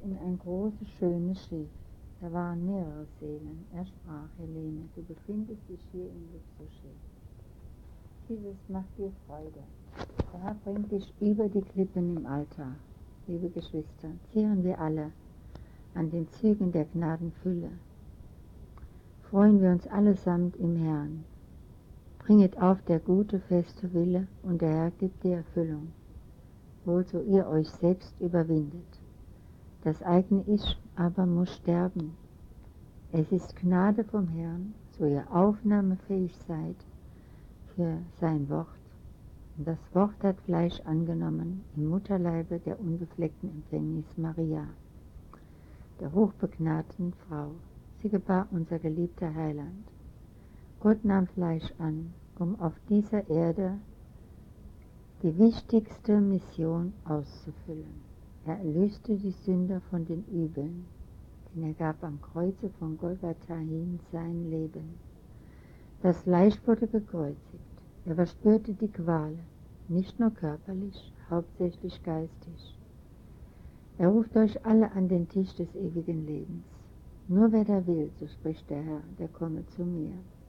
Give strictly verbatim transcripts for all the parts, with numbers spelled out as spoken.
in ein großes, schönes Schiff. Da waren mehrere Seelen. Er sprach: Helene, du befindest dich hier im Luxusschiff. Dieses macht dir Freude. Der Herr bringt dich über die Klippen im Altar. Liebe Geschwister, zehren wir alle an den Zügen der Gnadenfülle. Freuen wir uns allesamt im Herrn. Bringet auf der gute, feste Wille, und der Herr gibt die Erfüllung, wohl so ihr euch selbst überwindet. Das eigene Ich aber muss sterben. Es ist Gnade vom Herrn, so ihr aufnahmefähig seid für sein Wort. Und das Wort hat Fleisch angenommen im Mutterleibe der unbefleckten Empfängnis Maria, der hochbegnadeten Frau. Sie gebar unser geliebter Heiland. Gott nahm Fleisch an, um auf dieser Erde die wichtigste Mission auszufüllen. Er erlöste die Sünder von den Übeln, denn er gab am Kreuze von Golgatha hin sein Leben. Das Fleisch wurde gekreuzigt. Er verspürte die Qual, nicht nur körperlich, hauptsächlich geistig. Er ruft euch alle an den Tisch des ewigen Lebens. Nur wer da will, so spricht der Herr, der komme zu mir.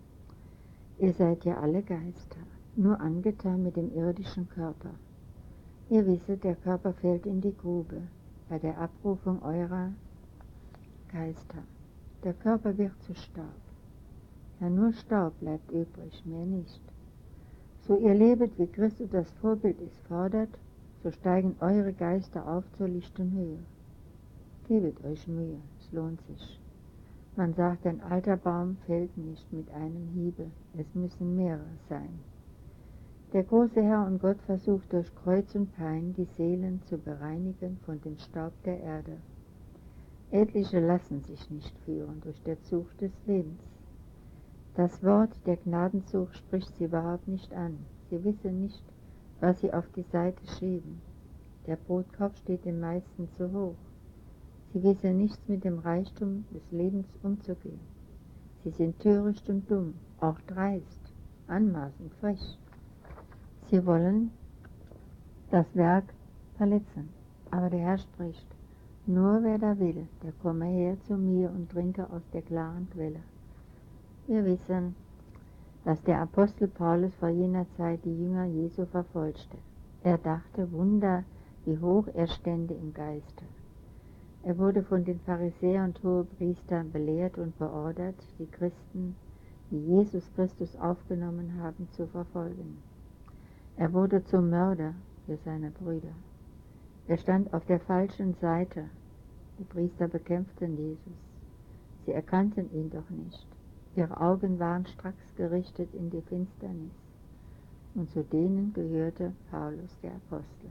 Ihr seid ja alle Geister, nur angetan mit dem irdischen Körper. Ihr wisset, der Körper fällt in die Grube bei der Abrufung eurer Geister. Der Körper wird zu Staub. Ja, nur Staub bleibt übrig, mehr nicht. So ihr lebet, wie Christus das Vorbild es fordert, so steigen eure Geister auf zur lichten Höhe. Gebet euch Mühe, es lohnt sich. Man sagt, ein alter Baum fällt nicht mit einem Hiebe, es müssen mehrere sein. Der große Herr und Gott versucht durch Kreuz und Pein die Seelen zu bereinigen von dem Staub der Erde. Etliche lassen sich nicht führen durch der Zug des Lebens. Das Wort der Gnadenzug spricht sie überhaupt nicht an. Sie wissen nicht, was sie auf die Seite schieben. Der Brotkopf steht den meisten zu hoch. Sie wissen nichts mit dem Reichtum des Lebens umzugehen. Sie sind töricht und dumm, auch dreist, anmaßend, frech. Sie wollen das Werk verletzen. Aber der Herr spricht: Nur wer da will, der komme her zu mir und trinke aus der klaren Quelle. Wir wissen, dass der Apostel Paulus vor jener Zeit die Jünger Jesu verfolgte. Er dachte, Wunder, wie hoch er stände im Geiste. Er wurde von den Pharisäern und Hohepriestern belehrt und beordert, die Christen, die Jesus Christus aufgenommen haben, zu verfolgen. Er wurde zum Mörder für seine Brüder. Er stand auf der falschen Seite. Die Priester bekämpften Jesus. Sie erkannten ihn doch nicht. Ihre Augen waren stracks gerichtet in die Finsternis. Und zu denen gehörte Paulus, der Apostel.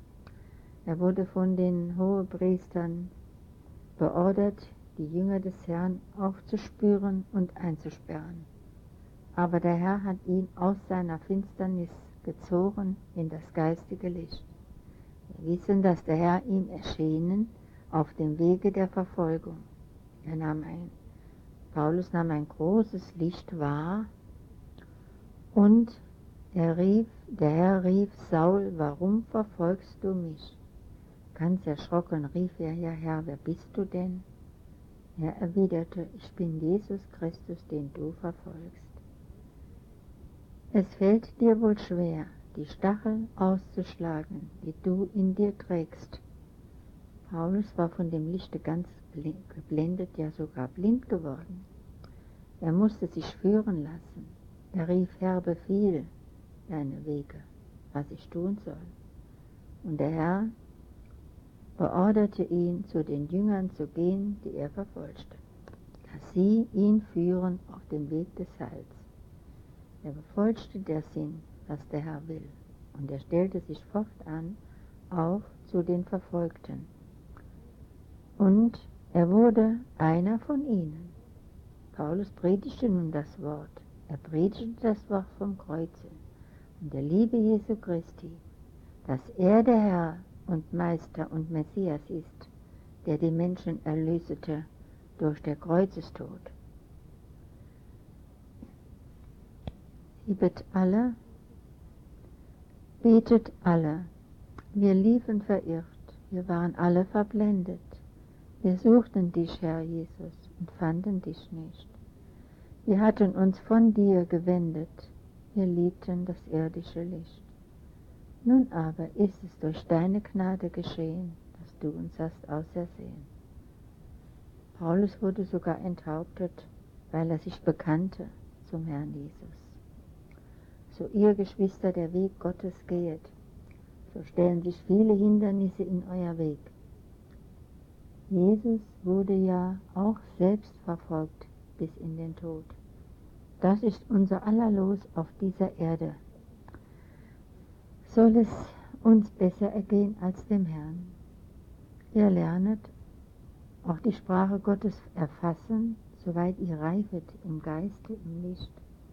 Er wurde von den Hohepriestern beordert, die Jünger des Herrn aufzuspüren und einzusperren. Aber der Herr hat ihn aus seiner Finsternis gezogen in das geistige Licht. Wir wissen, dass der Herr ihm erschienen auf dem Wege der Verfolgung. Er nahm ein, Paulus nahm ein großes Licht wahr und er rief, der Herr rief: Saul, warum verfolgst du mich? Ganz erschrocken rief er: Ja, Herr, wer bist du denn? Er erwiderte: Ich bin Jesus Christus, den du verfolgst. Es fällt dir wohl schwer, die Stacheln auszuschlagen, die du in dir trägst. Paulus war von dem Lichte ganz geblendet, ja sogar blind geworden. Er musste sich führen lassen. Er rief: Herr, befiehl deine Wege, was ich tun soll. Und der Herr beorderte ihn, zu den Jüngern zu gehen, die er verfolgte, dass sie ihn führen auf dem Weg des Heils. Er befolgte der Sinn, was der Herr will, und er stellte sich fortan auf zu den Verfolgten. Und er wurde einer von ihnen. Paulus predigte nun das Wort. Er predigte das Wort vom Kreuze und der Liebe Jesu Christi, dass er der Herr und Meister und Messias ist, der die Menschen erlösete durch der Kreuzestod. Liebet alle, betet alle. Wir liefen verirrt, wir waren alle verblendet. Wir suchten dich, Herr Jesus, und fanden dich nicht. Wir hatten uns von dir gewendet, wir liebten das irdische Licht. Nun aber ist es durch deine Gnade geschehen, dass du uns hast ausersehen. Paulus wurde sogar enthauptet, weil er sich bekannte zum Herrn Jesus. So ihr Geschwister der Weg Gottes gehet, so stellen sich viele Hindernisse in euer Weg. Jesus wurde ja auch selbst verfolgt bis in den Tod. Das ist unser aller Los auf dieser Erde. Soll es uns besser ergehen als dem Herrn? Ihr lernet auch die Sprache Gottes erfassen, soweit ihr reifet im Geiste, im Licht.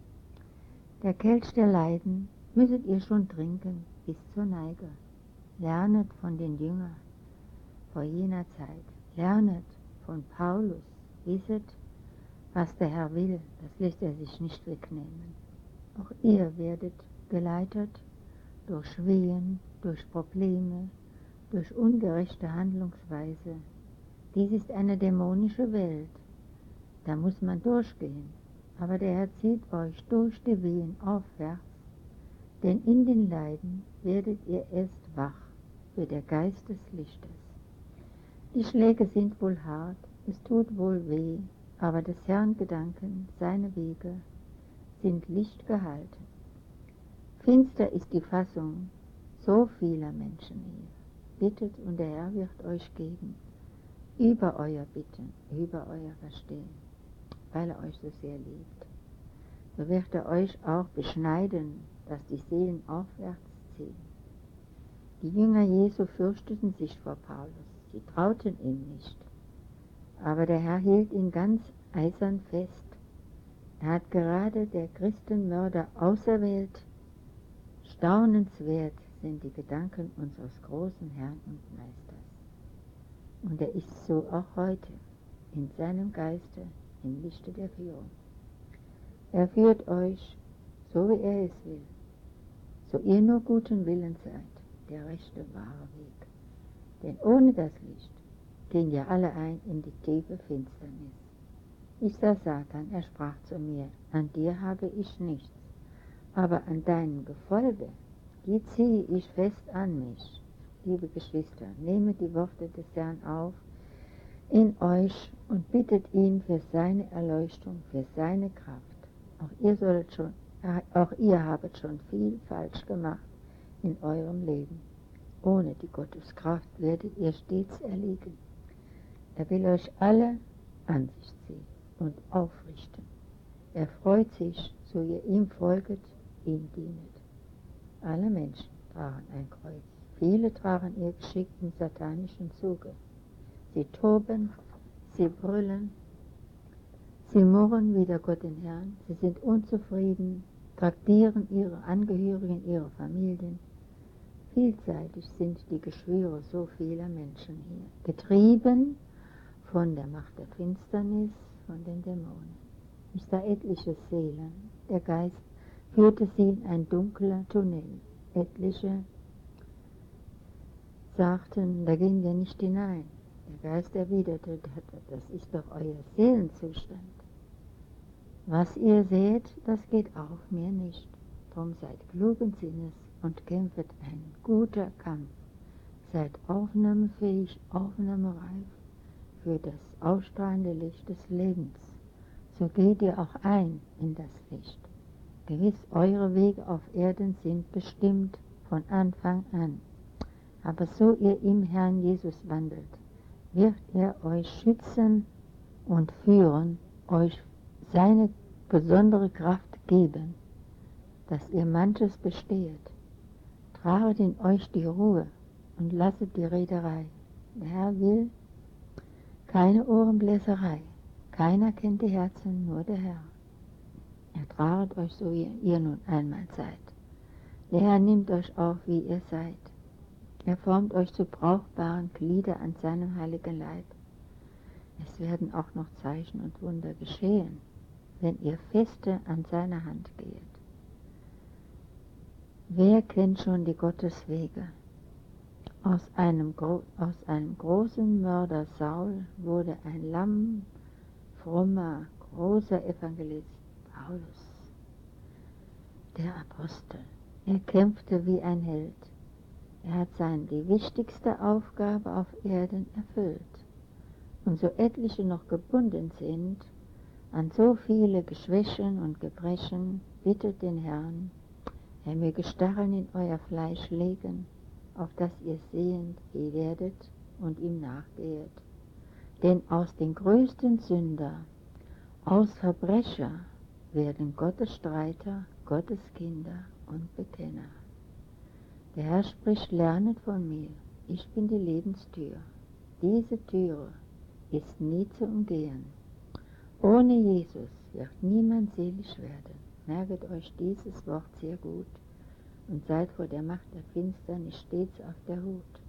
Der Kelch der Leiden müsset ihr schon trinken bis zur Neige. Lernet von den Jüngern vor jener Zeit. Lernet von Paulus. Wisset, was der Herr will, das lässt er sich nicht wegnehmen. Auch ihr werdet geleitet durch Wehen, durch Probleme, durch ungerechte Handlungsweise. Dies ist eine dämonische Welt. Da muss man durchgehen. Aber der Herr zieht euch durch die Wehen aufwärts, denn in den Leiden werdet ihr erst wach für der Geist des Lichtes. Die Schläge sind wohl hart, es tut wohl weh, aber des Herrn Gedanken, seine Wege, sind Licht gehalten. Finster ist die Fassung so vieler Menschen hier. Bittet und der Herr wird euch geben, über euer Bitten, über euer Verstehen, weil er euch so sehr liebt. So wird er euch auch beschneiden, dass die Seelen aufwärts ziehen. Die Jünger Jesu fürchteten sich vor Paulus, sie trauten ihm nicht. Aber der Herr hielt ihn ganz eisern fest. Er hat gerade der Christenmörder auserwählt. Staunenswert sind die Gedanken unseres großen Herrn und Meisters. Und er ist so auch heute, in seinem Geiste, im Lichte der Führung. Er führt euch, so wie er es will, so ihr nur guten Willens seid, der rechte, wahre Weg. Denn ohne das Licht gehen ja alle ein in die tiefe Finsternis. Ich sah Satan, er sprach zu mir, an dir habe ich nichts, aber an deinem Gefolge, die ziehe ich fest an mich. Liebe Geschwister, nehmet die Worte des Herrn auf in euch und bittet ihn für seine Erleuchtung, für seine Kraft. Auch ihr solltet schon, auch ihr habet schon viel falsch gemacht in eurem Leben. Ohne die Gotteskraft werdet ihr stets erliegen. Er will euch alle an sich ziehen und aufrichten. Er freut sich, so ihr ihm folget, ihm dienet. Alle Menschen tragen ein Kreuz. Viele tragen ihr Geschick im satanischen Zuge. Sie toben, sie brüllen, sie murren wider Gott den Herrn, sie sind unzufrieden, traktieren ihre Angehörigen, ihre Familien. Vielseitig sind die Geschwüre so vieler Menschen hier, getrieben von der Macht der Finsternis, von den Dämonen. Ich sah etliche Seelen, der Geist führte sie in ein dunkler Tunnel. Etliche sagten, da gehen wir nicht hinein. Der Geist erwiderte, das ist doch euer Seelenzustand. Was ihr seht, das geht auch mir nicht. Drum seid klugen Sinnes und kämpfet ein guter Kampf. Seid aufnahmefähig, aufnahmereif für das ausstrahlende Licht des Lebens. So geht ihr auch ein in das Licht. Gewiss, eure Wege auf Erden sind bestimmt von Anfang an. Aber so ihr im Herrn Jesus wandelt, wird er euch schützen und führen, euch seine besondere Kraft geben, dass ihr manches bestehet. Traget in euch die Ruhe und lasset die Rederei. Der Herr will keine Ohrenbläserei. Keiner kennt die Herzen, nur der Herr. Er traget euch so, wie ihr nun einmal seid. Der Herr nimmt euch auf, wie ihr seid. Er formt euch zu brauchbaren Glieder an seinem heiligen Leib. Es werden auch noch Zeichen und Wunder geschehen, wenn ihr feste an seiner Hand geht. Wer kennt schon die Gotteswege? Aus einem, aus einem großen Mörder Saul wurde ein lamm, frommer, großer Evangelist Paulus, der Apostel. Er kämpfte wie ein Held. Er hat seine die wichtigste Aufgabe auf Erden erfüllt. Und so etliche noch gebunden sind an so viele Geschwächen und Gebrechen, bittet den Herrn, er möge Stacheln in euer Fleisch legen, auf das ihr sehend werdet und ihm nachgehet. Denn aus den größten Sünder, aus Verbrecher, werden Gottes Streiter, Gottes Kinder und Bekenner. Der Herr spricht, lernet von mir, ich bin die Lebenstür. Diese Türe ist nie zu umgehen. Ohne Jesus wird niemand selig werden. Merket euch dieses Wort sehr gut und seid vor der Macht der Finsternis stets auf der Hut.